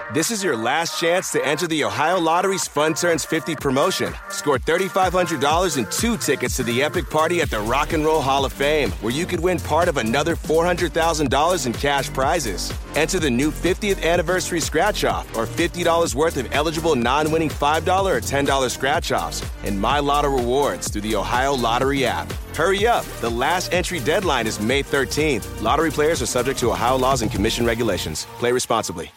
This is your last chance to enter the Ohio Lottery's Fun Turns 50 promotion. Score $3,500 and 2 tickets to the epic party at the Rock and Roll Hall of Fame, where you could win part of another $400,000 in cash prizes. Enter the new 50th anniversary scratch-off or $50 worth of eligible non-winning $5 or $10 scratch-offs and My Lotto rewards through the Ohio Lottery app. Hurry up. The last entry deadline is May 13th. Lottery players are subject to Ohio laws and commission regulations. Play responsibly.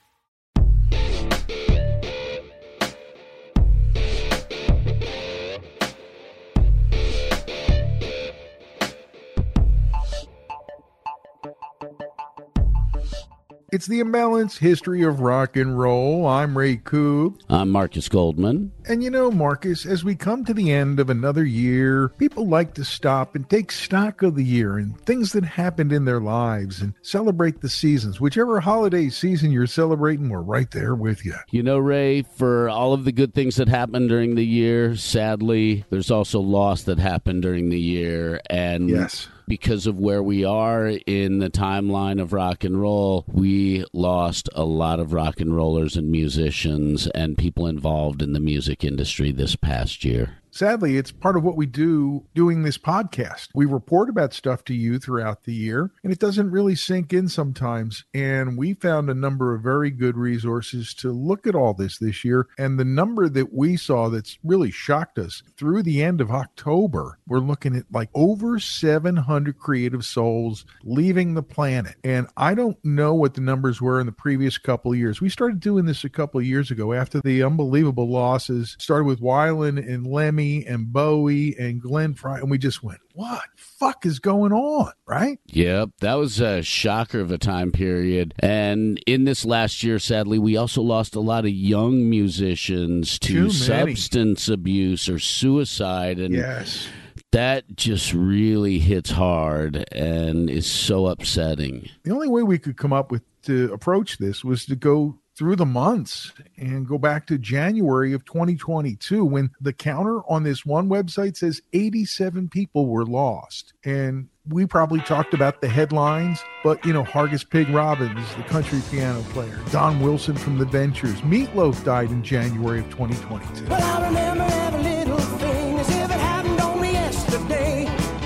It's the Imbalanced History of Rock and Roll. I'm Ray Koob. I'm Marcus Goldman. And you know, Marcus, as we come to the end of another year, people like to stop and take stock of the year and things that happened in their lives and celebrate the seasons. Whichever holiday season you're celebrating, we're right there with you. You know, Ray, for all of the good things that happened during the year, sadly, there's also loss that happened during the year. And yes, because of where we are in the timeline of rock and roll, we lost a lot of rock and rollers and musicians and people involved in the music industry this past year. Sadly, it's part of what we do doing this podcast. We report about stuff to you throughout the year, and it doesn't really sink in sometimes. And we found a number of very good resources to look at all this year. And the number that we saw that's really shocked us, through the end of October, we're looking at like over 700 creative souls leaving the planet. And I don't know what the numbers were in the previous couple of years. We started doing this a couple of years ago after the unbelievable losses, started with Weiland and Lemmy and Bowie and Glenn Frey, and we just went, what fuck is going on, right? Yep, that was a shocker of a time period. And in this last year, sadly, we also lost a lot of young musicians to substance abuse or suicide. And yes, that just really hits hard and is so upsetting. The only way we could come up with to approach this was to go through the months and go back to January of 2022 when the counter on this one website says 87 people were lost. And we probably talked about the headlines, but, you know, Hargus Pig Robbins, the country piano player, Don Wilson from The Ventures, Meatloaf died in January of 2022. Well, I remember every little thing as if it happened only yesterday.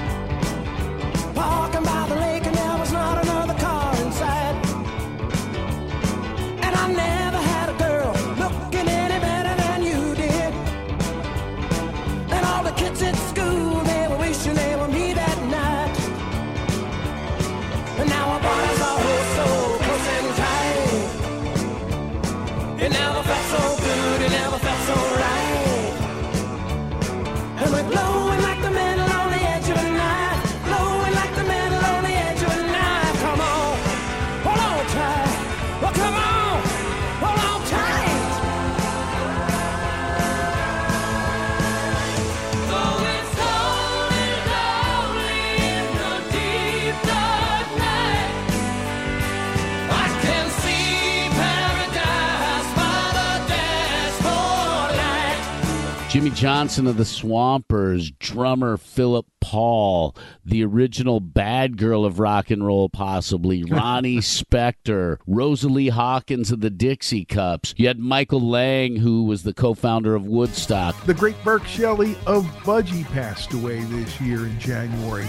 Walking by the lake and there was not another car inside. And I never had a girl looking any better than you did. And all the kids at school, they were wishing they were me that night. And now our bodies are so close and tight. It never felt so good, it never felt so right. And we're blowing like the metal on the edge of a knife. Blowing like the metal on the edge of a knife. Come on, hold on tight. Well, come on, hold on tight. Going slowly, slowly in the deep dark night. I can see paradise by the dashboard light. Jimmy Johnson of the Swampers, drummer Philip Paul, the original bad girl of rock and roll possibly, Ronnie Spector, Rosalie Hawkins of the Dixie Cups. You had Michael Lang, who was the co-founder of Woodstock. The great Burke Shelley of Budgie passed away this year in January.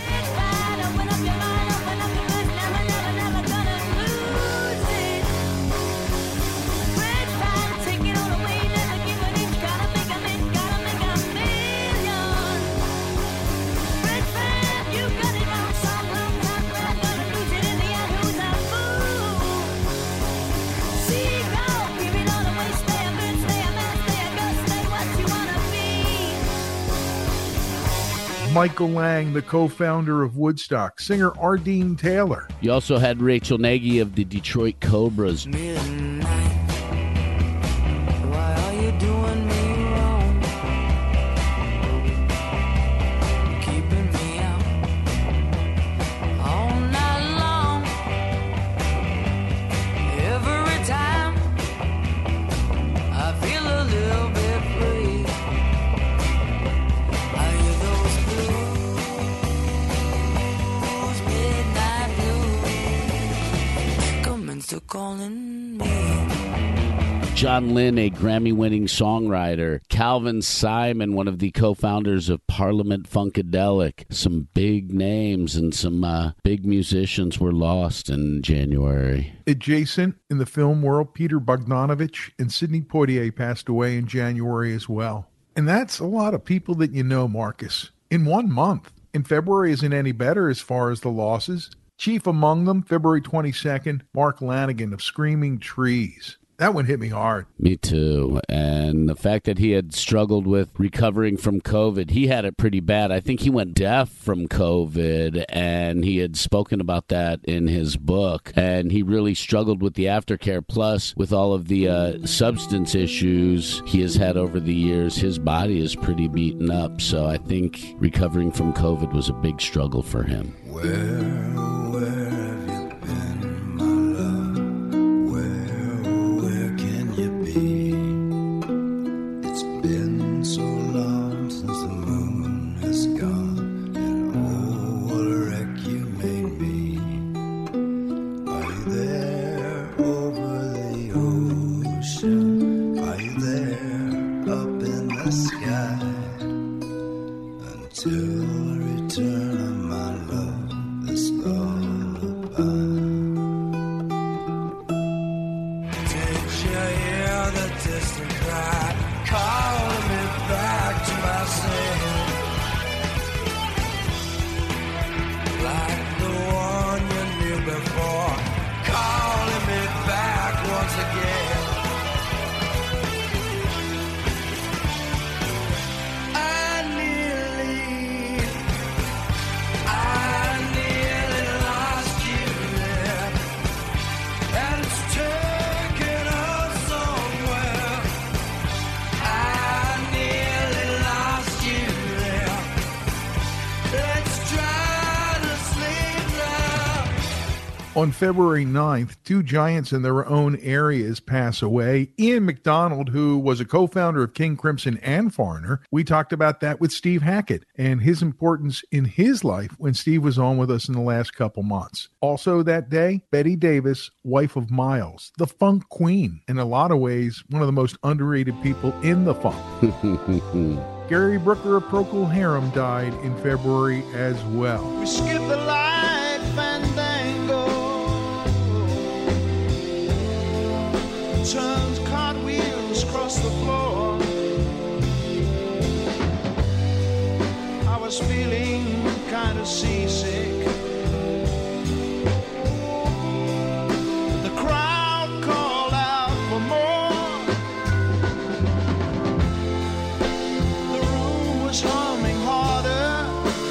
Michael Lang, the co-founder of Woodstock, singer Ardeen Taylor. You also had Rachel Nagy of the Detroit Cobras. Midnight. Why are you doing me wrong? Keeping me out all night long. Every time I feel a little bit free. I hear those blues, midnight blues, coming to calling me. John Lynn, a Grammy-winning songwriter. Calvin Simon, one of the co-founders of Parliament Funkadelic. Some big names and some big musicians were lost in January. Adjacent in the film world, Peter Bogdanovich and Sidney Poitier passed away in January as well. And that's a lot of people that you know, Marcus, in 1 month. And February isn't any better as far as the losses. Chief among them, February 22nd, Mark Lanigan of Screaming Trees. That one hit me hard. Me too. And the fact that he had struggled with recovering from COVID, he had it pretty bad. I think he went deaf from COVID, and he had spoken about that in his book. And he really struggled with the aftercare. Plus, with all of the substance issues he has had over the years, his body is pretty beaten up. So I think recovering from COVID was a big struggle for him. Where have you been, my love? Where can you be? It's been so long since the moon has gone, and oh, what a wreck you made me. Are you there over the ocean? Are you there up in the sky? Until the return of my love, this lullaby. Did you hear the distant cry calling me back to myself? Like the one you knew before, calling me back once again. On February 9th, two giants in their own areas pass away. Ian MacDonald, who was a co-founder of King Crimson and Foreigner. We talked about that with Steve Hackett and his importance in his life when Steve was on with us in the last couple months. Also that day, Betty Davis, wife of Miles, the funk queen. In a lot of ways, one of the most underrated people in the funk. Gary Brooker of Procol Harum died in February as well. We skip the light fandango, turns cartwheels across the floor. I was feeling kind of seasick. The crowd called out for more. The room was humming harder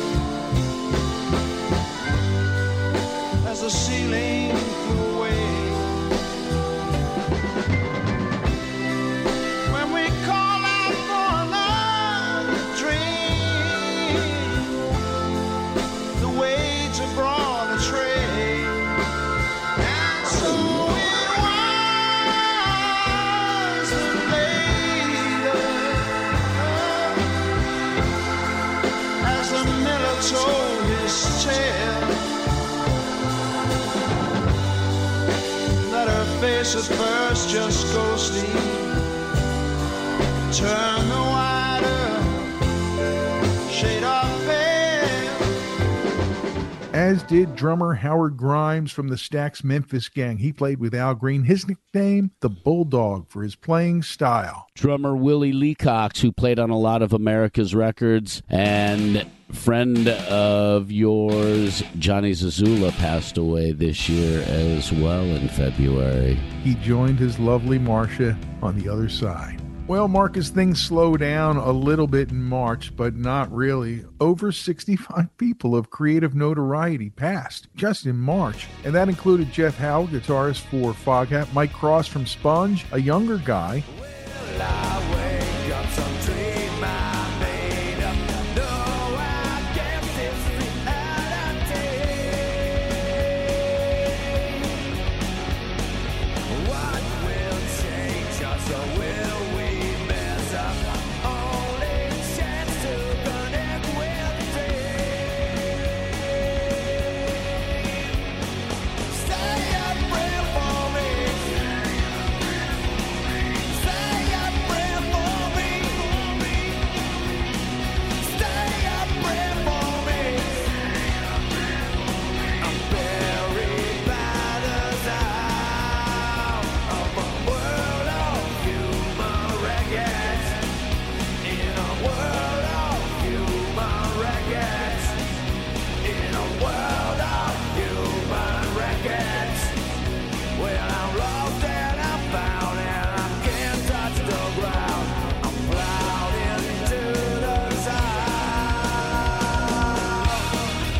as the ceiling flew away. When we call out for another drink, the waiter brought a tray, and so it was that later, as the miller told his tale, that her face at first just ghostly turned the whiter shade of pale. As did drummer Howard Grimes from the Stax Memphis Gang. He played with Al Green. His nickname, the Bulldog, for his playing style. Drummer Willie Leacox, who played on a lot of America's records, and friend of yours, Johnny Zazula, passed away this year as well in February. He joined his lovely Marcia on the other side. Well, Marcus, things slowed down a little bit in March, but not really. Over 65 people of creative notoriety passed just in March, and that included Jeff Howe, guitarist for Foghat, Mike Cross from Sponge, a younger guy,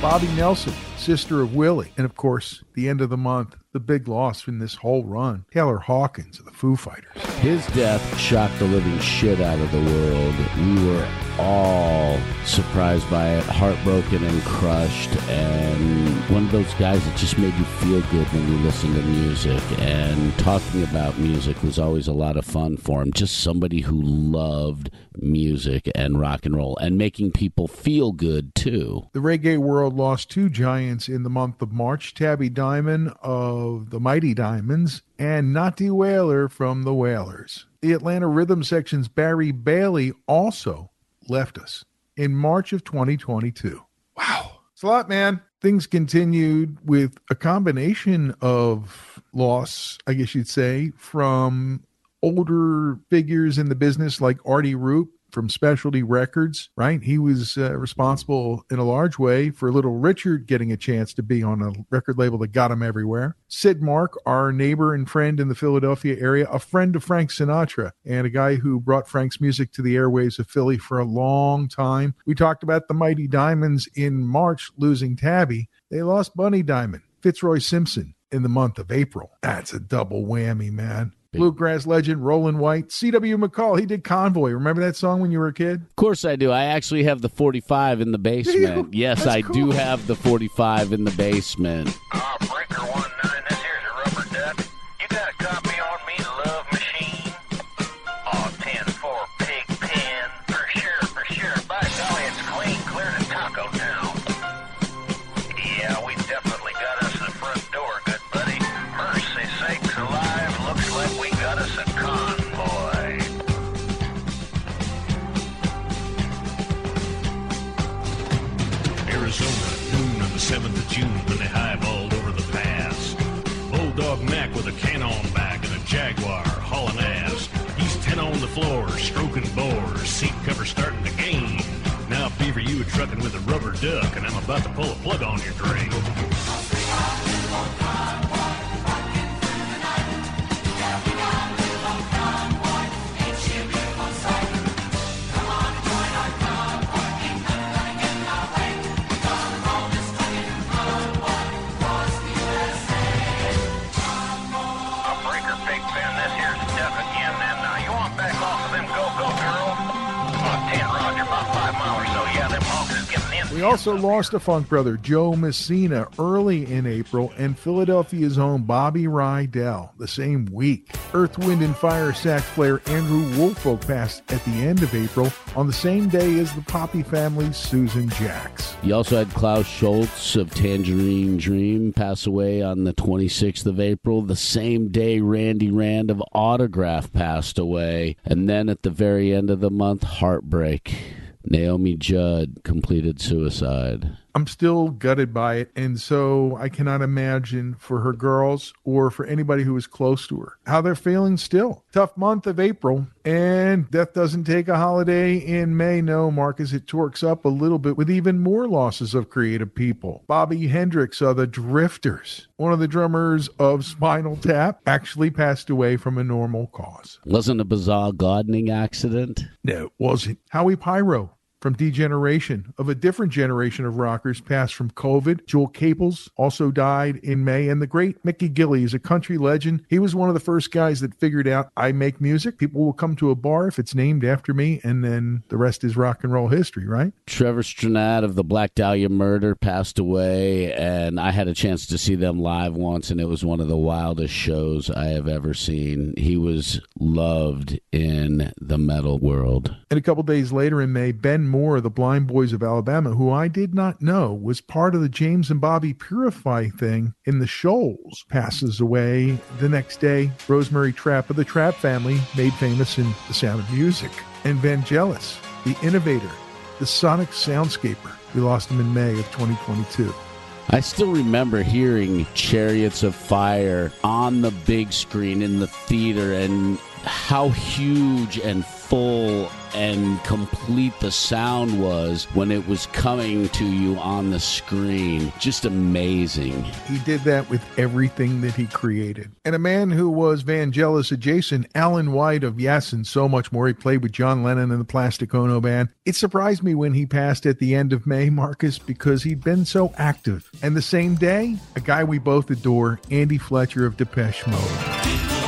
Bobby Nelson, sister of Willie. And of course, the end of the month, the big loss in this whole run, Taylor Hawkins of the Foo Fighters. His death shocked the living shit out of the world. We were all surprised by it, heartbroken and crushed, and one of those guys that just made you feel good when you listen to music. And talking about music was always a lot of fun for him. Just somebody who loved music and rock and roll and making people feel good too. The reggae world lost two giants in the month of March, Tabby Diamond of the Mighty Diamonds and Natty Whaler from the Whalers. The Atlanta Rhythm Section's Barry Bailey also left us in March of 2022. Wow. It's a lot, man. Things continued with a combination of loss, I guess you'd say, from older figures in the business like Artie Roop from Specialty Records, right? He was responsible in a large way for Little Richard getting a chance to be on a record label that got him everywhere. Sid Mark, our neighbor and friend in the Philadelphia area, a friend of Frank Sinatra, and a guy who brought Frank's music to the airwaves of Philly for a long time. We talked about the Mighty Diamonds in March losing Tabby. They lost Bunny Diamond, Fitzroy Simpson in the month of April. That's a double whammy, man. Bluegrass legend Roland White, C.W. McCall, he did Convoy. Remember that song when you were a kid? Of course I do. I actually have the 45 in the basement. Yes, That's I cool. do have the 45 in the basement. Breaker 19, this here's a rubber duck. You got a copy on me, Love Machine? 10-4 pig pen. For sure. By golly, it's clean, clear to Taco Town. Yeah, we definitely got us the front door, good buddy. Mercy sakes alive, looks like we got us a convoy. Arizona, noon of the 7th of June, when they highballed over the pass. Bulldog Mac with a cannon back and a Jaguar hauling ass. He's 10 on the floor, stroking bores, seat cover starting to gain. Now, Beaver, you were trucking with a rubber duck, and I'm about to pull a plug on your drain. Breaker pig pen, this here's a duck again. And you want back off of them go-go girl? 10, Roger, about 5 miles or so. Yeah, them honks is getting in. We also lost a funk brother, Joe Messina, early in April, and Philadelphia's own Bobby Rydell the same week. Earth, Wind, and Fire sax player Andrew Woolfolk passed at the end of April on the same day as the Poppy family's Susan Jacks. You also had Klaus Schultz of Tangerine Dream pass away on the 26th of April, the same day Randy Rand of Autograph passed away. And then at the very end of the month, heartbreak. Naomi Judd completed suicide. I'm still gutted by it, and so I cannot imagine for her girls or for anybody who was close to her how they're feeling still. Tough month of April, and death doesn't take a holiday in May. No, Marcus, it torques up a little bit with even more losses of creative people. Bobby Hendricks of the Drifters, one of the drummers of Spinal Tap, actually passed away from a normal cause. Wasn't a bizarre gardening accident? No, it wasn't. Howie Pyro from Degeneration, of a different generation of rockers, passed from COVID. Joel Caples also died in May. And the great Mickey Gilley is a country legend. He was one of the first guys that figured out, I make music. People will come to a bar if it's named after me, and then the rest is rock and roll history, right? Trevor Strnad of the Black Dahlia Murder passed away, and I had a chance to see them live once, and it was one of the wildest shows I have ever seen. He was loved in the metal world. And a couple days later in May, Ben Moore of the Blind Boys of Alabama, who I did not know was part of the James and Bobby Purify thing in the Shoals, passes away the next day. Rosemary Trapp of the Trapp family, made famous in The Sound of Music. And Vangelis, the innovator, the sonic soundscaper. We lost him in May of 2022. I still remember hearing Chariots of Fire on the big screen in the theater, and how huge and full and complete the sound was when it was coming to you on the screen. Just amazing. He did that with everything that he created. And a man who was Vangelis adjacent, Alan White of Yes and So Much More. He played with John Lennon and the Plastic Ono Band. It surprised me when he passed at the end of May, Marcus, because he'd been so active. And the same day, a guy we both adore, Andy Fletcher of Depeche Mode.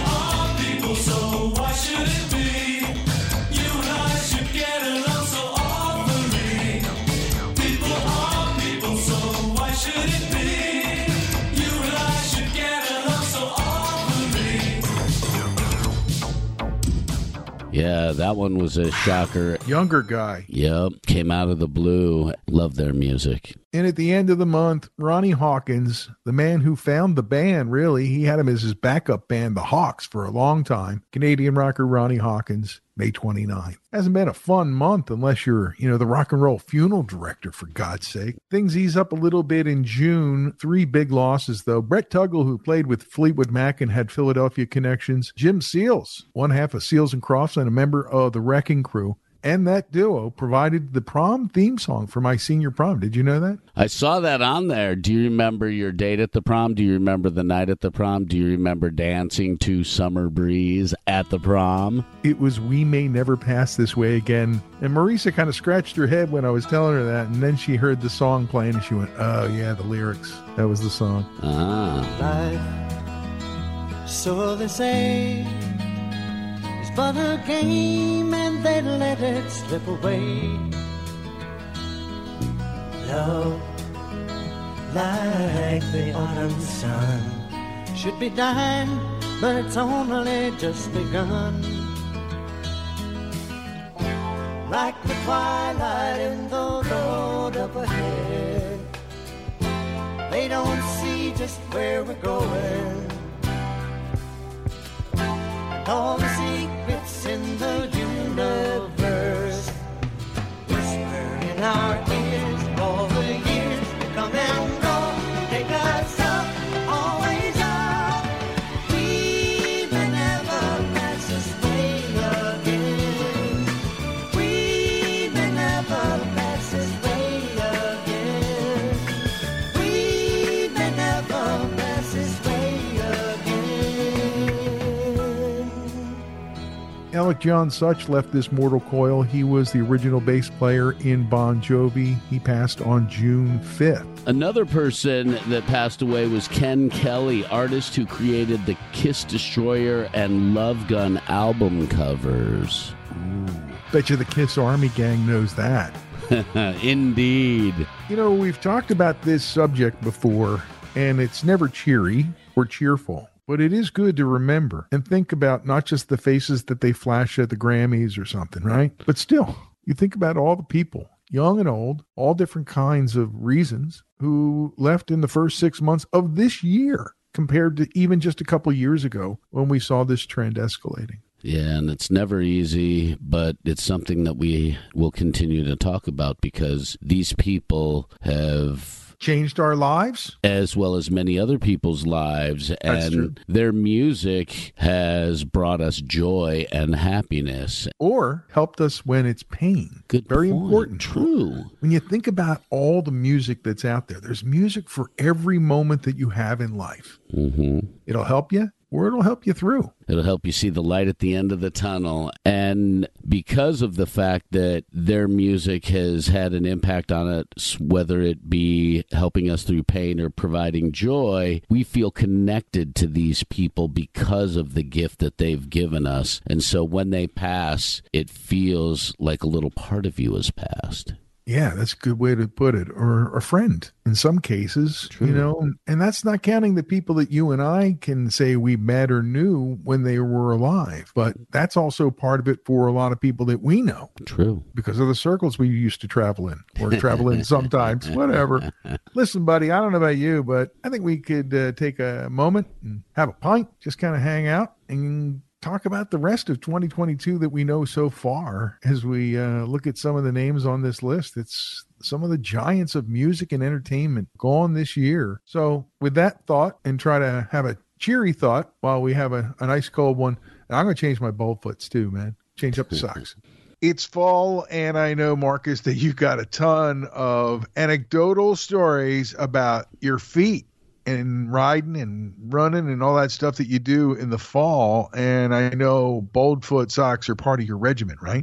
Yeah, that one was a shocker. Younger guy. Yep, came out of the blue. Love their music. And at the end of the month, Ronnie Hawkins, the man who found the band, really, he had him as his backup band, the Hawks, for a long time. Canadian rocker Ronnie Hawkins, May 29th. Hasn't been a fun month unless you're, the rock and roll funeral director, for God's sake. Things ease up a little bit in June. 3 big losses, though. Brett Tuggle, who played with Fleetwood Mac and had Philadelphia connections. Jim Seals, one half of Seals and Crofts and a member of the Wrecking Crew. And that duo provided the prom theme song for my senior prom. Did you know that? I saw that on there. Do you remember your date at the prom? Do you remember the night at the prom? Do you remember dancing to Summer Breeze at the prom? It was We May Never Pass This Way Again. And Marisa kind of scratched her head when I was telling her that. And then she heard the song playing and she went, oh, yeah, the lyrics. That was the song. Ah. Life, so they say, is but a game and they let it slip away. Love, like the autumn sun, should be dying, but it's only just begun. Like the twilight in the road up ahead, they don't see just where we're going. And all the secrets in the universe whisper in our ears. All the years come and go, take us up, always up. We may never pass this way again. We may never pass this way again. We may never pass this way again. Alec John Such left this mortal coil. He was the original bass player in Bon Jovi. He passed on June 5th. Another person that passed away was Ken Kelly, artist who created the Kiss Destroyer and Love Gun album covers. Bet you the Kiss Army Gang knows that. Indeed. We've talked about this subject before, and it's never cheery or cheerful. But it is good to remember and think about not just the faces that they flash at the Grammys or something, right? But still, you think about all the people, young and old, all different kinds of reasons, who left in the first 6 months of this year compared to even just a couple of years ago when we saw this trend escalating. Yeah, and it's never easy, but it's something that we will continue to talk about because these people have changed our lives, as well as many other people's lives, That's true. and their music has brought us joy and happiness. or helped us when it's pain. Good Very point. important. True. When you think about all the music that's out there, there's music for every moment that you have in life. Mm-hmm. It'll help you or it'll help you through. It'll help you see the light at the end of the tunnel. And because of the fact that their music has had an impact on us, whether it be helping us through pain or providing joy, we feel connected to these people because of the gift that they've given us. And so when they pass, it feels like a little part of you has passed. Yeah, that's a good way to put it. Or a friend in some cases, and that's not counting the people that you and I can say we met or knew when they were alive. But that's also part of it for a lot of people that we know. True. Because of the circles we used to travel in or travel in sometimes, whatever. Listen, buddy, I don't know about you, but I think we could take a moment and have a pint, just kind of hang out and talk about the rest of 2022 that we know so far as we look at some of the names on this list. It's some of the giants of music and entertainment gone this year. So with that thought and try to have a cheery thought while we have a nice cold one. And I'm going to change my bold foots too, man. Change up the socks. It's fall, and I know, Marcus, that you've got a ton of anecdotal stories about your feet and riding and running and all that stuff that you do in the fall. And I know bold foot socks are part of your regimen, right?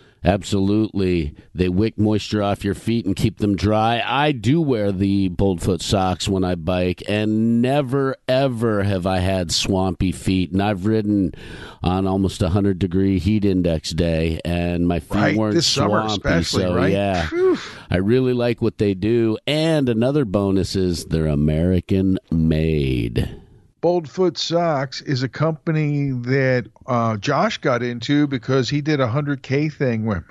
Absolutely. They wick moisture off your feet and keep them dry. I do wear the Boldfoot socks when I bike, and never, ever have I had swampy feet. And I've ridden on almost 100-degree heat index day, and my feet weren't this summer swampy. especially, So, right? yeah, Whew. I really like what they do. And another bonus is they're American made. Boldfoot Socks is a company that Josh got into because he did a 100K thing where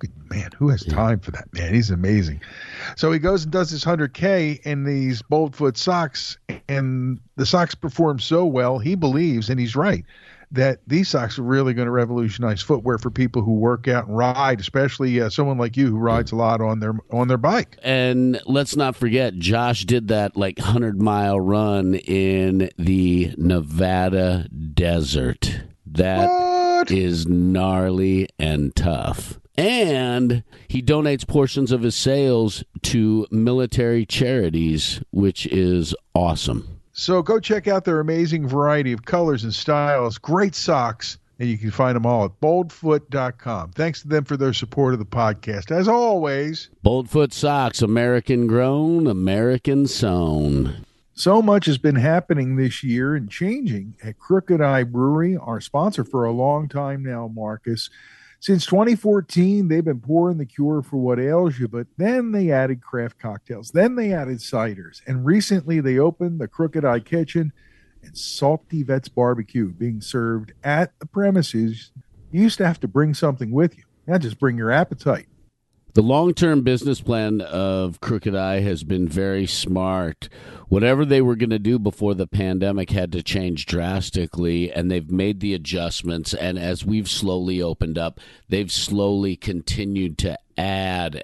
who has time for that, man? He's amazing. So he goes and does this 100K in these Boldfoot socks, and the socks perform so well, he believes, and he's right, that these socks are really going to revolutionize footwear for people who work out and ride, especially someone like you who rides a lot on their bike. And let's not forget, Josh did that 100-mile run in the Nevada desert. That is gnarly and tough. And he donates portions of his sales to military charities, which is awesome. So go check out their amazing variety of colors and styles, great socks, and you can find them all at boldfoot.com. Thanks to them for their support of the podcast. As always, Boldfoot socks, American grown, American sewn. so much has been happening this year and changing at Crooked Eye Brewery, our sponsor for a long time now, Marcus. Since 2014, they've been pouring the cure for what ails you, but then they added craft cocktails. Then they added ciders. And recently they opened the Crooked Eye Kitchen and Salty Vets Barbecue being served at the premises. You used to have to bring something with you. Now just bring your appetite. The long-term business plan of Crooked Eye has been very smart. Whatever they were going to do before the pandemic had to change drastically, and they've made the adjustments. And as we've slowly opened up, they've slowly continued to add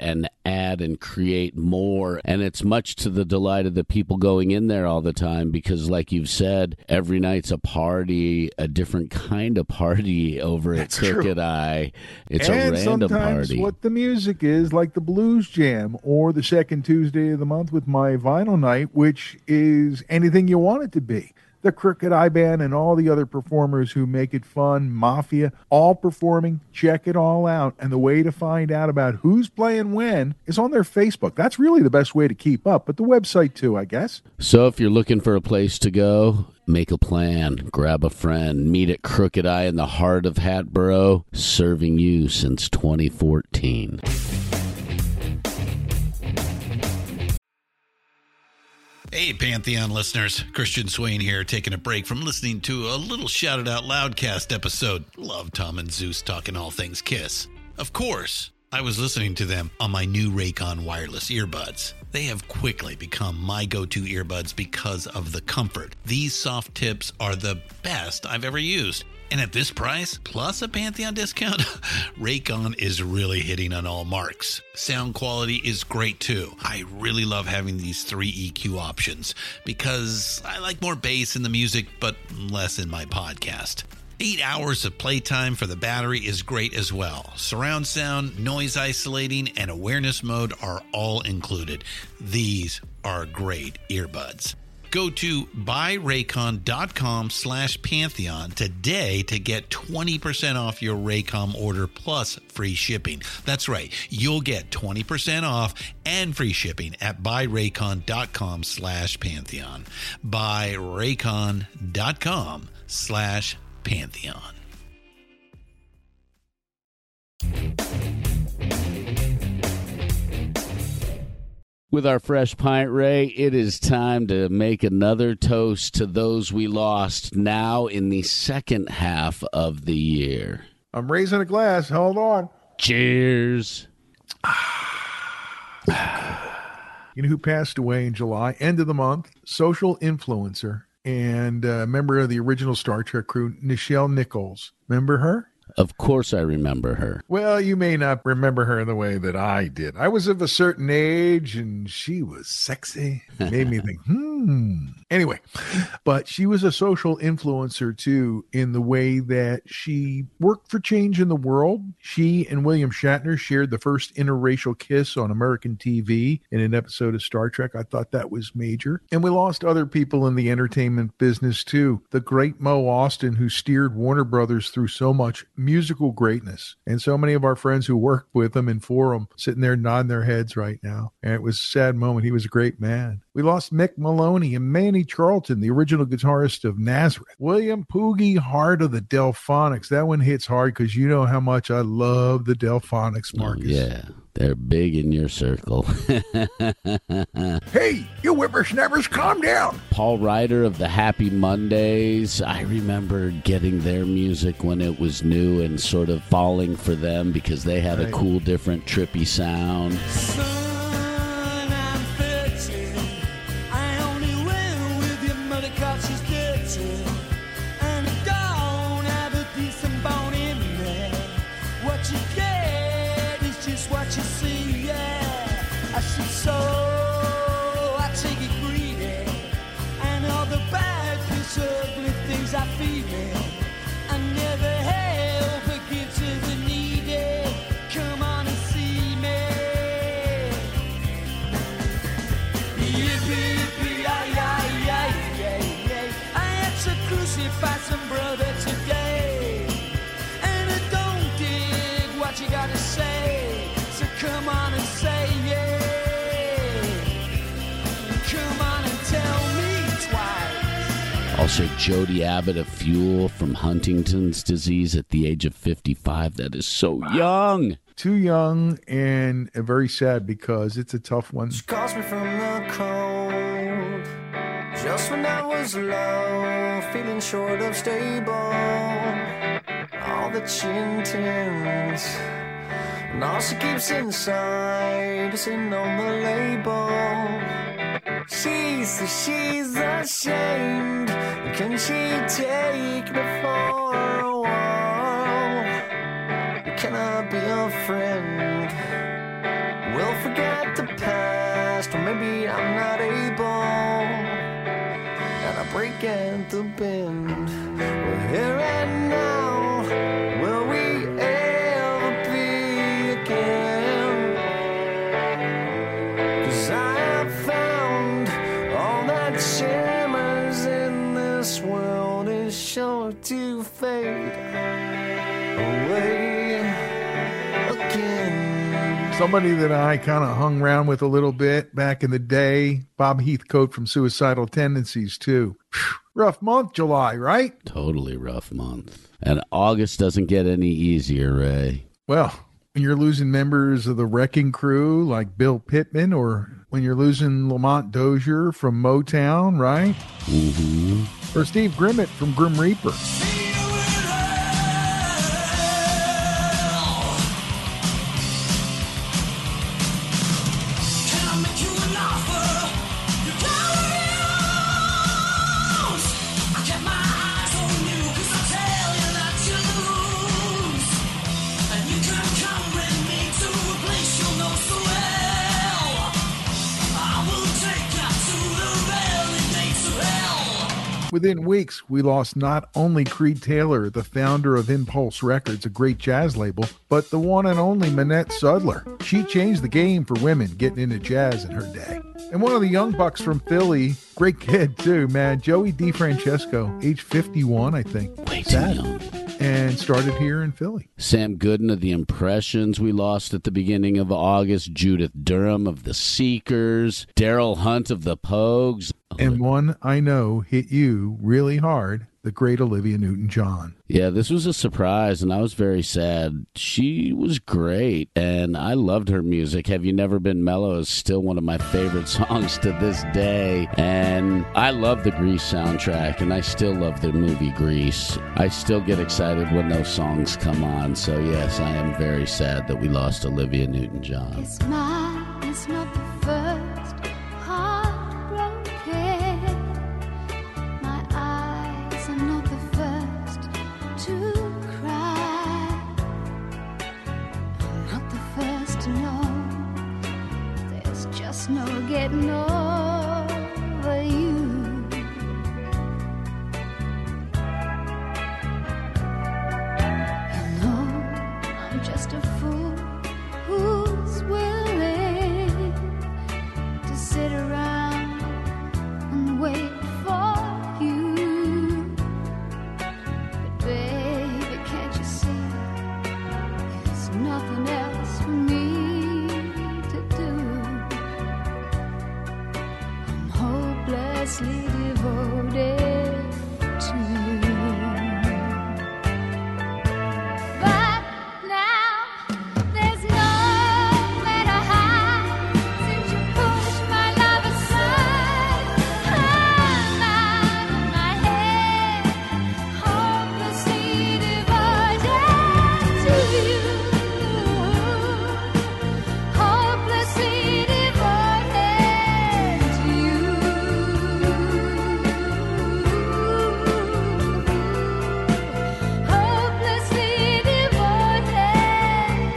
and create more. And it's much to the delight of the people going in there all the time because, like you've said, every night's a party, a different kind of party over at Crooked Eye. It's and a random sometimes party. what the music is, like the Blues Jam or the second Tuesday of the month with my vinyl night, which is anything you want it to be. The Crooked Eye Band and all the other performers who make it fun, Mafia, all performing. Check it all out. And the way to find out about who's playing when is on their Facebook. That's really the best way to keep up, but the website too, I guess. So if you're looking for a place to go, make a plan, grab a friend, meet at Crooked Eye in the heart of Hatboro, serving you since 2014. Hey, Pantheon listeners. Christian Swain here, taking a break from listening to a little Shout It Out Loudcast episode. Love Tom and Zeus talking all things Kiss. Of course, I was listening to them on my new Raycon wireless earbuds. They have quickly become my go-to earbuds because of the comfort. These soft tips are the best I've ever used. And at this price, plus a Pantheon discount, Raycon is really hitting on all marks. Sound quality is great too. I really love having these 3 EQ options because I like more bass in the music, but less in my podcast. 8 hours of playtime for the battery is great as well. Surround sound, noise isolating, and awareness mode are all included. These are great earbuds. Go to buyraycon.com/Pantheon today to get 20% off your Raycom order plus free shipping. That's right. You'll get 20% off and free shipping at buyraycon.com/Pantheon. Buyraycon.com/Pantheon. With our fresh pint, Ray, it is time to make another toast to those we lost now in the second half of the year. I'm raising a glass. Hold on. Cheers. You know who passed away in July, end of the month? Social influencer and member of the original Star Trek crew, Nichelle Nichols. Remember her? Of course I remember her. Well, you may not remember her in the way that I did. I was of a certain age, and she was sexy. Made me think, Anyway, but she was a social influencer too in the way that she worked for change in the world. She and William Shatner shared the first interracial kiss on American TV in an episode of Star Trek. I thought that was major. And we lost other people in the entertainment business too. The great Mo Austin, who steered Warner Brothers through so much musical greatness. And so many of our friends who worked with him and for him sitting there nodding their heads right now. And it was a sad moment. He was a great man. We lost Mick Maloney and Manny Charlton, the original guitarist of Nazareth. William Poogie Hart of the Delphonics. That one hits hard because you know how much I love the Delphonics, Marcus. Oh, yeah, they're big in your circle. Hey, you whippersnappers, calm down. Paul Ryder of the Happy Mondays. I remember getting their music when it was new and sort of falling for them because they had a cool, different, trippy sound. Son, I'm 30. I only went with your mother 'cause she's dirty. And I don't have a decent bone in there. What you get is just what you see, yeah. I see so, I take it greedy. And all the bad, piss ugly things I feed me. I never help but give to the needy. Come on and see me. Yippee, yippee, ay, ay, ay, ay, ay. I had to crucify some brother today. And I don't dig what you gotta say. So come on and say yeah. Come on and tell me twice. Also, Jody Abbott of Fuel from Huntington's disease at the age of 55. That is so young. Too young and very sad because it's a tough one. She calls me from the cold. Just when I was low, feeling short of stable. All that she intends, and all she keeps inside is in on the label. She says she's ashamed. Can she take me for a while? Can I be a friend? We'll forget the past, or maybe I'm not able. And I break at the bend. We're here and now. Will we ever be again? 'Cause I have found all that shimmers in this world is sure to fade away again. Somebody that I kind of hung around with a little bit back in the day, Bob Heathcote from Suicidal Tendencies, too. Rough month, July, right? Totally rough month. And August doesn't get any easier, Ray. Well, when you're losing members of the Wrecking Crew like Bill Pittman, or when you're losing Lamont Dozier from Motown, right? Mm-hmm. Or Steve Grimmett from Grim Reaper. Within weeks, we lost not only Creed Taylor, the founder of Impulse Records, a great jazz label, but the one and only Manette Sudler. She changed the game for women getting into jazz in her day. And one of the young bucks from Philly, great kid too, man, Joey DeFrancesco, age 51, I think. Way too young. And started here in Philly. Sam Gooden of the Impressions we lost at the beginning of August. Judith Durham of the Seekers. Daryl Hunt of the Pogues. And one I know hit you really hard, the great Olivia Newton-John. Yeah, this was a surprise, and I was very sad. She was great, and I loved her music. Have You Never Been Mellow is still one of my favorite songs to this day, and I love the Grease soundtrack, and I still love the movie Grease. I still get excited when those songs come on, so yes, I am very sad that we lost Olivia Newton-John. It's not the first heartbroken. My eyes are not the first to cry. I'm not the first to know. There's just no getting over you. just a fool who's willing to sit around and wait for you. But baby, can't you see there's nothing else for me to do? I'm hopelessly devoted to you. But now there's nowhere to hide since you pushed my love aside. I'm out of my head, hopelessly devoted to you. Hopelessly devoted to you. Hopelessly devoted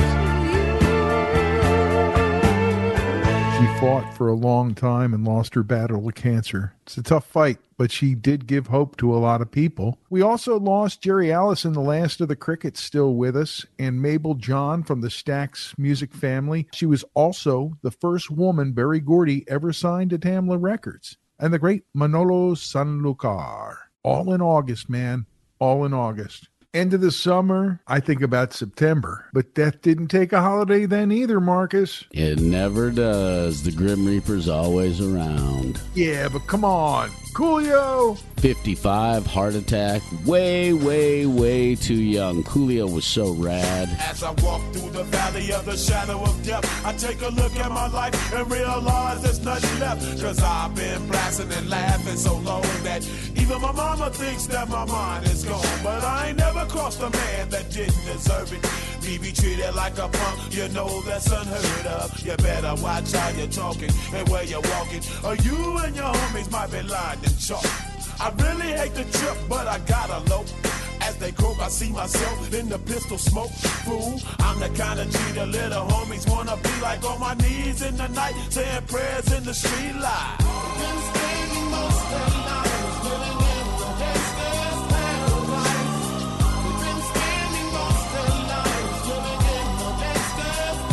to you. She fought for a long time and lost her battle with cancer. It's a tough fight, but she did give hope to a lot of people. We also lost Jerry Allison, the last of the Crickets, still with us, and Mabel John from the Stax music family. She was also the first woman Berry Gordy ever signed to Tamla Records. And the great Manolo Sanlúcar. All in August, man. All in August. End of the summer, I think about September. But death didn't take a holiday then either, Marcus. It never does. The Grim Reaper's always around. Yeah, but come on. Coolio! 55, heart attack, way, way, way too young. Coolio was so rad. As I walk through the valley of the shadow of death, I take a look at my life and realize there's nothing left. Cause I've been blasting and laughing so long that even my mama thinks that my mind is gone. But I ain't never crossed a man that didn't deserve it. Me be treated like a punk, you know that's unheard of. You better watch how you're talking and where you're walking, or you and your homies might be lying in chalk. I really hate the trip, but I gotta low. As they croak, I see myself in the pistol smoke. Fool, I'm the kind of G the little homies wanna be like, on my knees in the night, saying prayers in the street light. Been spending most of the night living in the gangster's paradise. We've been spending most of the night living in the gangster's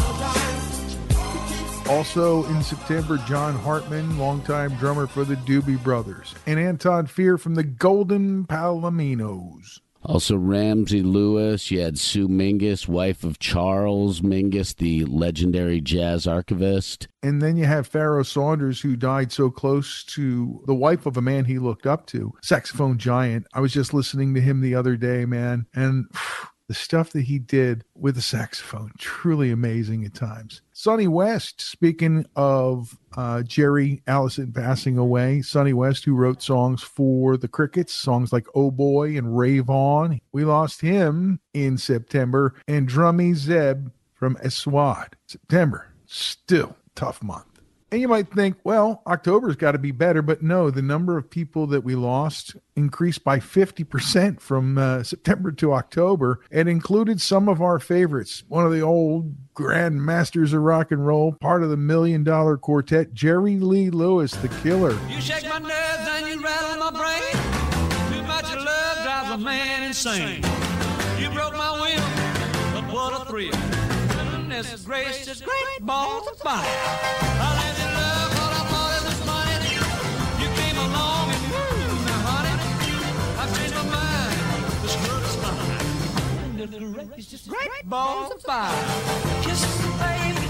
paradise. Also in September, John Hartman, longtime drummer for the Doobie Brothers, and Anton Fear from the Golden Palominos. Also Ramsey Lewis. You had Sue Mingus, wife of Charles Mingus, the legendary jazz archivist. And then you have Pharoah Saunders, who died so close to the wife of a man he looked up to, saxophone giant. I was just listening to him the other day, man, and the stuff that he did with the saxophone, truly amazing at times. Sonny West, speaking of Jerry Allison passing away, Sonny West, who wrote songs for the Crickets, songs like Oh Boy and Rave On. We lost him in September. And Drummy Zeb from Aswad. September, still tough month. And you might think, well, October's got to be better, but no, the number of people that we lost increased by 50% from September to October, and included some of our favorites. One of the old grand masters of rock and roll, part of the $1 Million Quartet, Jerry Lee Lewis, the Killer. You shake my nerves and you rattle my brain. Too much of love drives a man insane. You broke my will, but what a thrill. Goodness gracious, great balls of fire. I lived in love, all I thought it was money. You came along and woo, now honey, I've changed my mind. This world is fine. Little gracious, great balls of fire. Kisses, baby.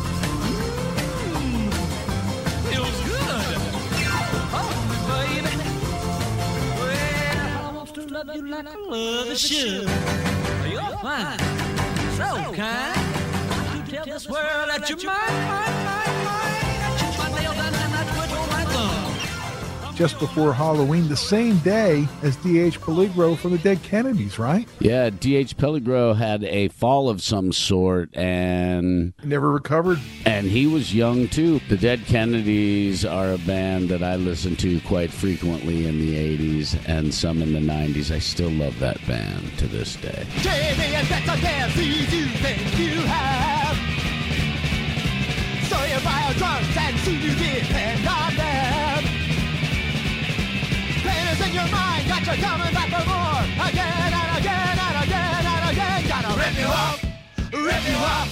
Feels good. Oh, baby. Well, I want to love you like I love a should. You're fine, so kind. Tell this world that you're mine. I chew my nails and I twiddle my thumb. Just before Halloween, the same day as D.H. Peligro from the Dead Kennedys, right? Yeah, D.H. Peligro had a fall of some sort and never recovered. And he was young, too. The Dead Kennedys are a band that I listened to quite frequently in the 80s and some in the 90s. I still love that band to this day. Jamie and better dance you think you have. So you buy a drums and soon you depend on them. Pain is in your mind, got you coming back for more. Again and again and again and again. Gotta rip you up rev you up.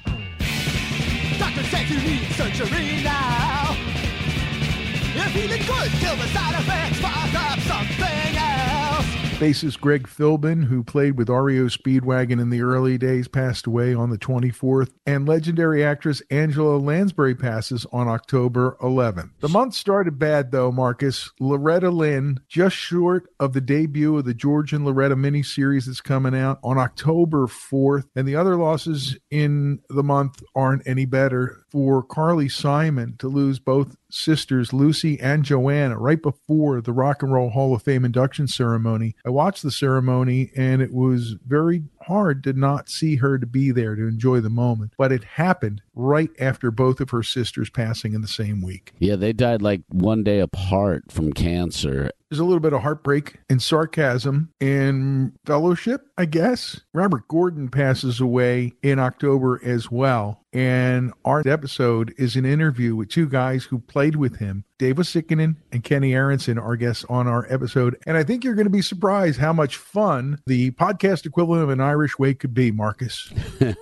Doctor says you need surgery now. You're feeling good till the side effects spark up something else. Bassist Greg Philbin, who played with REO Speedwagon in the early days, passed away on the 24th, and legendary actress Angela Lansbury passes on October 11th. The month started bad, though, Marcus. Loretta Lynn, just short of the debut of the George and Loretta miniseries that's coming out on October 4th, and the other losses in the month aren't any better. For Carly Simon to lose both sisters, Lucy and Joanna, right before the Rock and Roll Hall of Fame induction ceremony. I watched the ceremony, and it was very hard to not see her to be there to enjoy the moment. But it happened right after both of her sisters passing in the same week. Yeah, they died like one day apart from cancer. There's a little bit of heartbreak and sarcasm and fellowship, I guess. Robert Gordon passes away in October as well. And our episode is an interview with two guys who played with him. Dave Osickinen and Kenny Aronson are guests on our episode. And I think you're going to be surprised how much fun the podcast equivalent of An Irish Way could be, Marcus.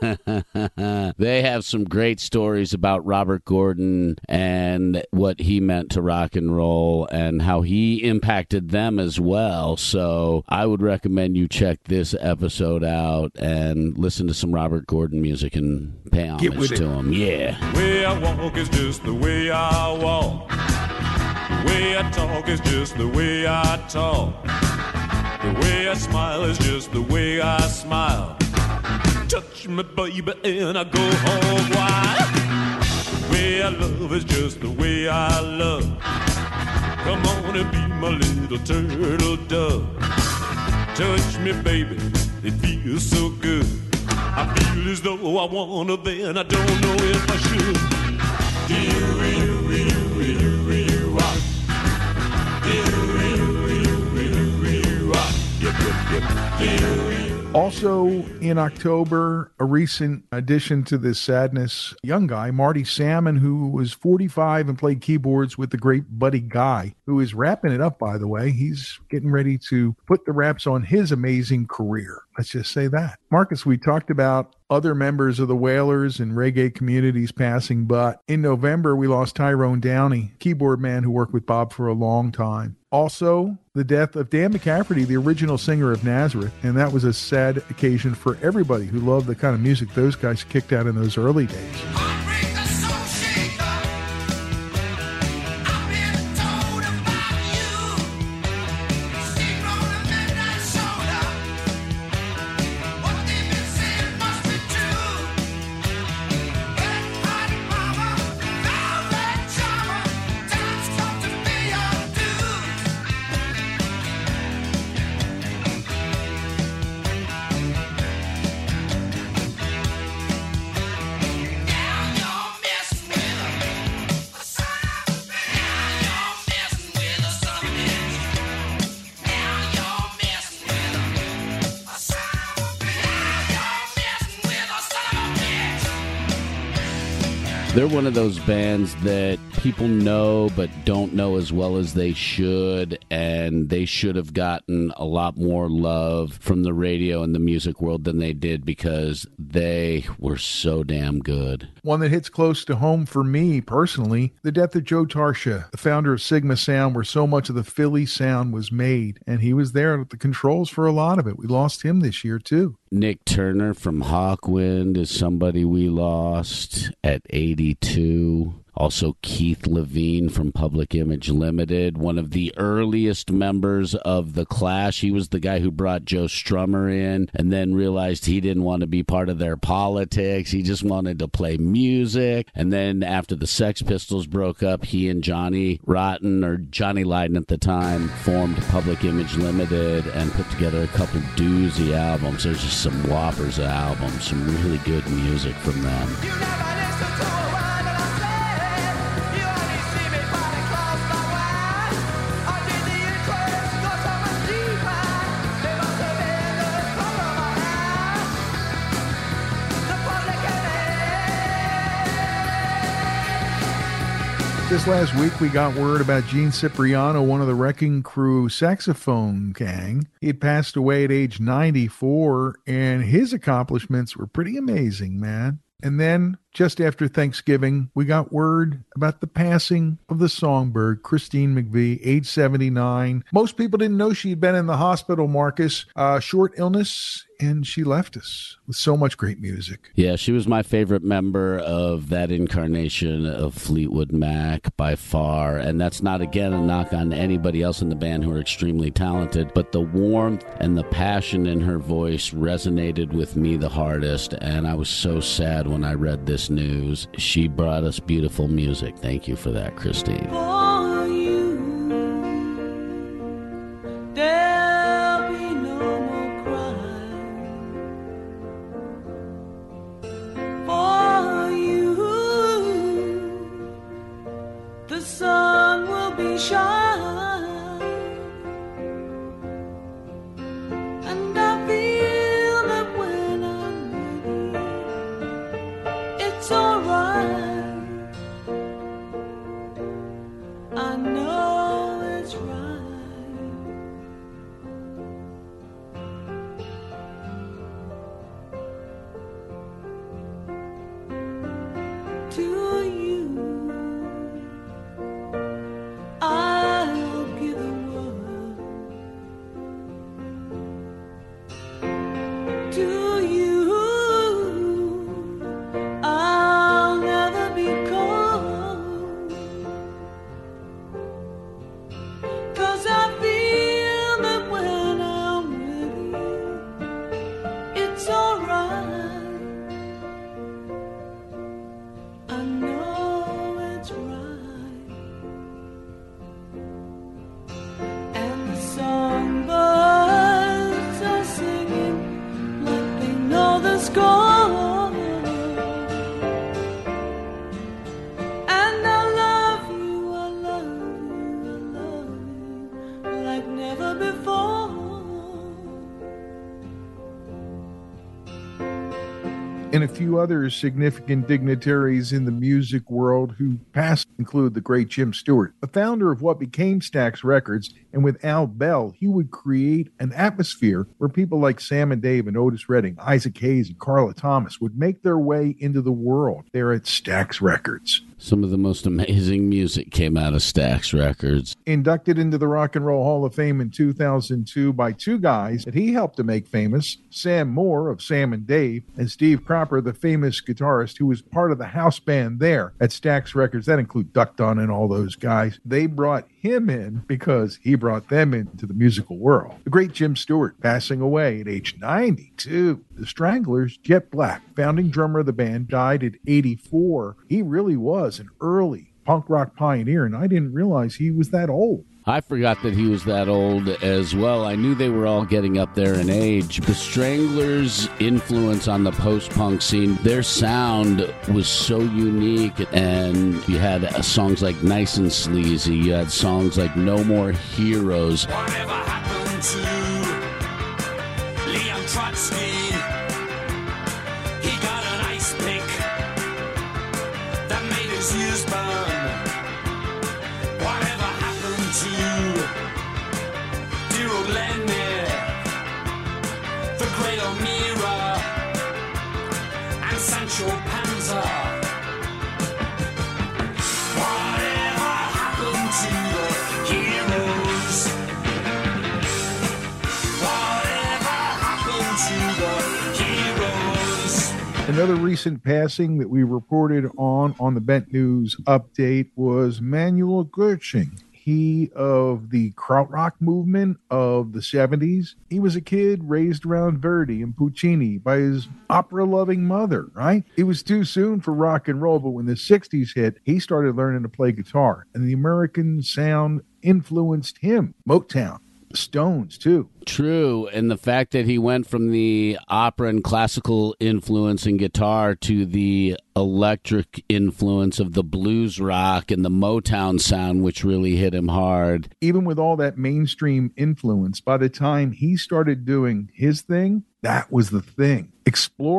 They have some great stories about Robert Gordon and what he meant to rock and roll and how he impacted them as well. So I would recommend you check this episode out and listen to some Robert Gordon music and pay homage to him. Yeah. The way I walk is just the way I walk. The way I talk is just the way I talk. The way I smile is just the way I smile. Touch me, baby, and I go home wild. The way I love is just the way I love. Come on and be my little turtle dove. Touch me, baby, it feels so good. I feel as though I wanna, then I don't know if I should. Also in October, a recent addition to this sadness, young guy, Marty Salmon, who was 45 and played keyboards with the great Buddy Guy, who is wrapping it up, by the way. He's getting ready to put the wraps on his amazing career. Let's just say that. Marcus, we talked about other members of the Wailers and reggae communities passing, but in November, we lost Tyrone Downey, keyboard man who worked with Bob for a long time. Also, the death of Dan McCafferty, the original singer of Nazareth, and that was a sad occasion for everybody who loved the kind of music those guys kicked out in those early days. They're one of those bands that people know but don't know as well as they should, and they should have gotten a lot more love from the radio and the music world than they did because they were so damn good. One that hits close to home for me personally, the death of Joe Tarsha, the founder of Sigma Sound, where so much of the Philly sound was made, and he was there at the controls for a lot of it. We lost him this year too. Nick Turner from Hawkwind is somebody we lost at 82. Also, Keith Levine from Public Image Limited, one of the earliest members of The Clash. He was the guy who brought Joe Strummer in and then realized he didn't want to be part of their politics. He just wanted to play music. And then after the Sex Pistols broke up, he and Johnny Rotten, or Johnny Lydon at the time, formed Public Image Limited and put together a couple doozy albums. There's just some whoppers of albums, some really good music from them. You never listen to a word that I say. You only see me fighting close my way. I did the inquest, go so much deeper. They must have been the color of my hair. The public enemy. Just last week, we got word about Gene Cipriano, one of the Wrecking Crew saxophone gang. He had passed away at age 94, and his accomplishments were pretty amazing, man. And then, just after Thanksgiving, we got word about the passing of the songbird, Christine McVie, age 79. Most people didn't know she'd been in the hospital, Marcus. Short illness, and she left us with so much great music. Yeah, she was my favorite member of that incarnation of Fleetwood Mac by far. And that's not, again, a knock on anybody else in the band who are extremely talented, but the warmth and the passion in her voice resonated with me the hardest. And I was so sad when I read this news. She brought us beautiful music. Thank you for that, Christine. For you, there'll be no more crying. For you, the sun will be shining, and I feel that when I'm with you, it's alright. I know it's right. To you, I'll give the world. To you, I'll never be cold. 'Cause I feel that when I'm with you, it's alright. I know it's right. And the songbirds are singing like they know the score. And I love you, I love you, I love you like never before. And a few other significant dignitaries in the music world who passed include the great Jim Stewart, the founder of what became Stax Records. And with Al Bell, he would create an atmosphere where people like Sam and Dave and Otis Redding, Isaac Hayes and Carla Thomas would make their way into the world there at Stax Records. Some of the most amazing music came out of Stax Records. Inducted into the Rock and Roll Hall of Fame in 2002 by two guys that he helped to make famous, Sam Moore of Sam and Dave, and Steve Cropper, the famous guitarist who was part of the house band there at Stax Records. That includes Duck Dunn and all those guys. They brought him in because he brought them into the musical world. The great Jim Stewart passing away at age 92. The Stranglers, Jet Black, founding drummer of the band, died at 84. He really was an early punk rock pioneer, and I didn't realize he was that old. I forgot that he was that old as well. I knew they were all getting up there in age. The Stranglers' influence on the post-punk scene, their sound was so unique, and you had songs like Nice and Sleazy, you had songs like No More Heroes. Whatever happened to Leon Trotsky? He got an ice pick that made his ears burn. Whatever happened to dear old Lenny, the great O'Meara, and Sancho Panza? Whatever happened to the heroes? Whatever happened to the heroes? Another recent passing that we reported on the Bent News update was Manuel Gershing. He of the krautrock movement of the 70s. He was a kid raised around Verdi and Puccini by his opera-loving mother, right? It was too soon for rock and roll, but when the 60s hit, he started learning to play guitar, and the American sound influenced him. Motown, the Stones, too. True, and the fact that he went from the opera and classical influence in guitar to the electric influence of the blues rock and the Motown sound, which really hit him hard. Even with all that mainstream influence, by the time he started doing his thing, that was the thing. Exploring,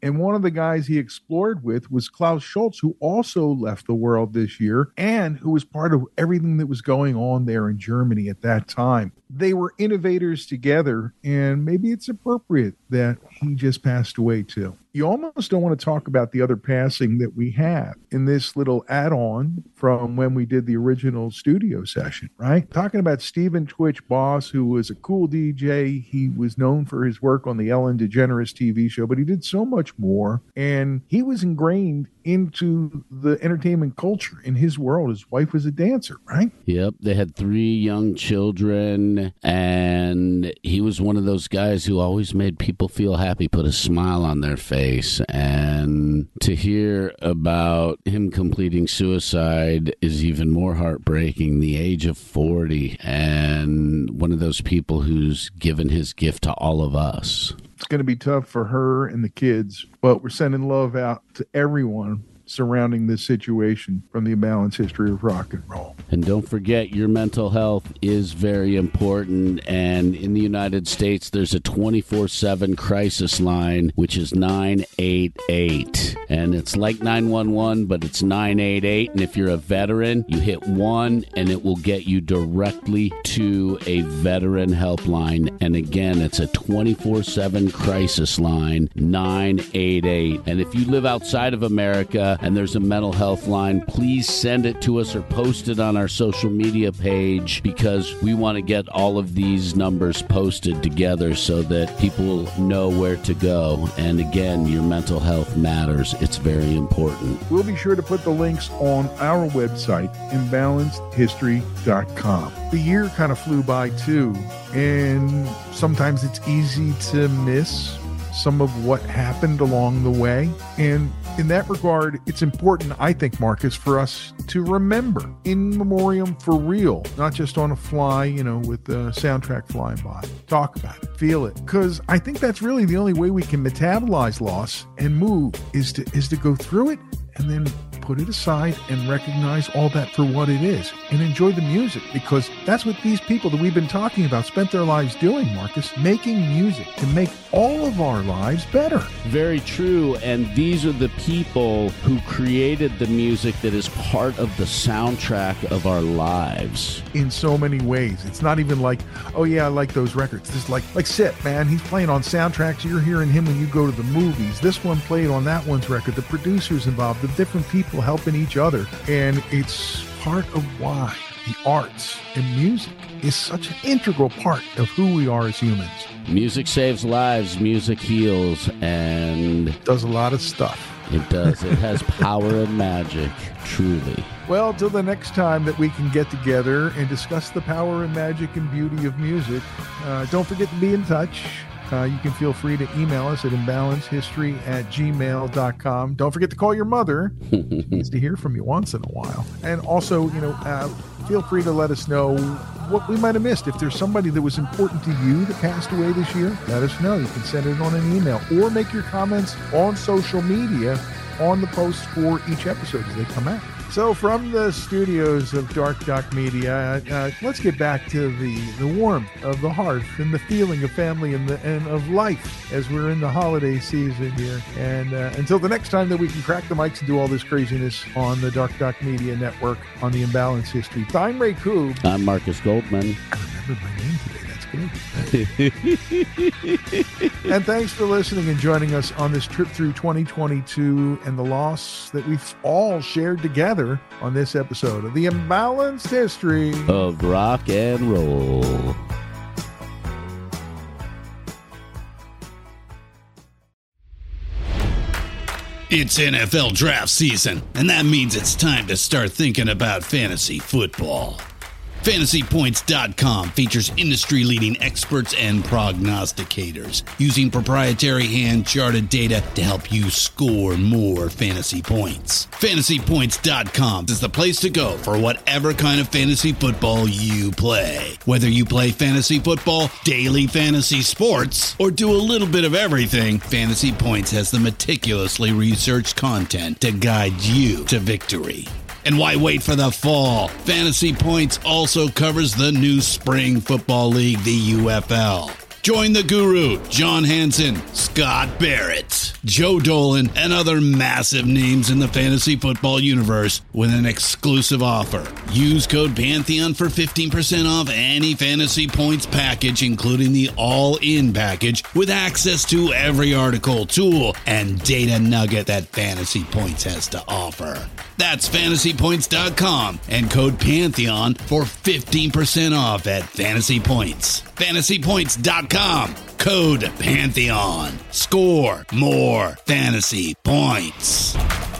And one of the guys he explored with was Klaus Schultz, who also left the world this year and who was part of everything that was going on there in Germany at that time. They were innovators together, and maybe it's appropriate that he just passed away too. You almost don't want to talk about the other passing that we have in this little add-on from when we did the original studio session, right? Talking about Stephen Twitch Boss, who was a cool DJ. He was known for his work on the Ellen DeGeneres TV show, but he did so much more, and he was ingrained into the entertainment culture in his world. His wife was a dancer, right? Yep, they had 3 young children, and he was one of those guys who always made people feel happy, put a smile on their face. And to hear about him completing suicide is even more heartbreaking. The age of 40, and one of those people who's given his gift to all of us. It's going to be tough for her and the kids, but we're sending love out to everyone surrounding this situation from the Imbalanced History of Rock and Roll. And don't forget, your mental health is very important. And in the United States, there's a 24/7 crisis line, which is 988. And it's like 911, but it's 988. And if you're a veteran, you hit 1 and it will get you directly to a veteran helpline. And again, it's a 24/7 crisis line, 988. And if you live outside of America and there's a mental health line, please send it to us or post it on our social media page, because we want to get all of these numbers posted together so that people know where to go. And again, your mental health matters. It's very important. We'll be sure to put the links on our website, imbalancedhistory.com. The year kind of flew by too, and sometimes it's easy to miss some of what happened along the way. And in that regard, it's important, I think, Marcus, for us to remember in memoriam for real, not just on a fly, with the soundtrack flying by. Talk about it, feel it, because I think that's really the only way we can metabolize loss and move is to go through it and then put it aside and recognize all that for what it is and enjoy the music, because that's what these people that we've been talking about spent their lives doing, Marcus, making music to make all of our lives better. Very true. And these are the people who created the music that is part of the soundtrack of our lives. In so many ways. It's not even like, oh yeah, I like those records. This is like Sip, man. He's playing on soundtracks. You're hearing him when you go to the movies. This one played on that one's record. The producers involved, the different people helping each other. And it's part of why the arts and music is such an integral part of who we are as humans. Music saves lives, music heals, and does a lot of stuff. It does. It has power and magic, truly. Well, till the next time that we can get together and discuss the power and magic and beauty of music, don't forget to be in touch. You can feel free to email us at imbalancedhistory@gmail.com. Don't forget to call your mother. She needs to hear from you once in a while. And also, feel free to let us know what we might have missed. If there's somebody that was important to you that passed away this year, let us know. You can send it on an email or make your comments on social media on the posts for each episode as they come out. So from the studios of Dark Doc Media, let's get back to the warmth of the hearth and the feeling of family and of life as we're in the holiday season here. And until the next time that we can crack the mics and do all this craziness on the Dark Doc Media Network on the Imbalanced History. I'm Ray Koob. I'm Marcus Goldman. I remembered my name today. And thanks for listening and joining us on this trip through 2022 and the loss that we've all shared together on this episode of the Imbalanced History of Rock and Roll. It's NFL draft season, and that means it's time to start thinking about fantasy football. FantasyPoints.com features industry-leading experts and prognosticators using proprietary hand-charted data to help you score more fantasy points. FantasyPoints.com is the place to go for whatever kind of fantasy football you play. Whether you play fantasy football, daily fantasy sports, or do a little bit of everything, Fantasy Points has the meticulously researched content to guide you to victory. And why wait for the fall? Fantasy Points also covers the new spring football league, the UFL. Join the guru, John Hansen, Scott Barrett. Joe Dolan, and other massive names in the fantasy football universe with an exclusive offer. Use code Pantheon for 15% off any Fantasy Points package, including the all-in package, with access to every article, tool, and data nugget that Fantasy Points has to offer. That's fantasypoints.com and code Pantheon for 15% off at Fantasy Points. Fantasypoints.com, code Pantheon. Score more fantasy points.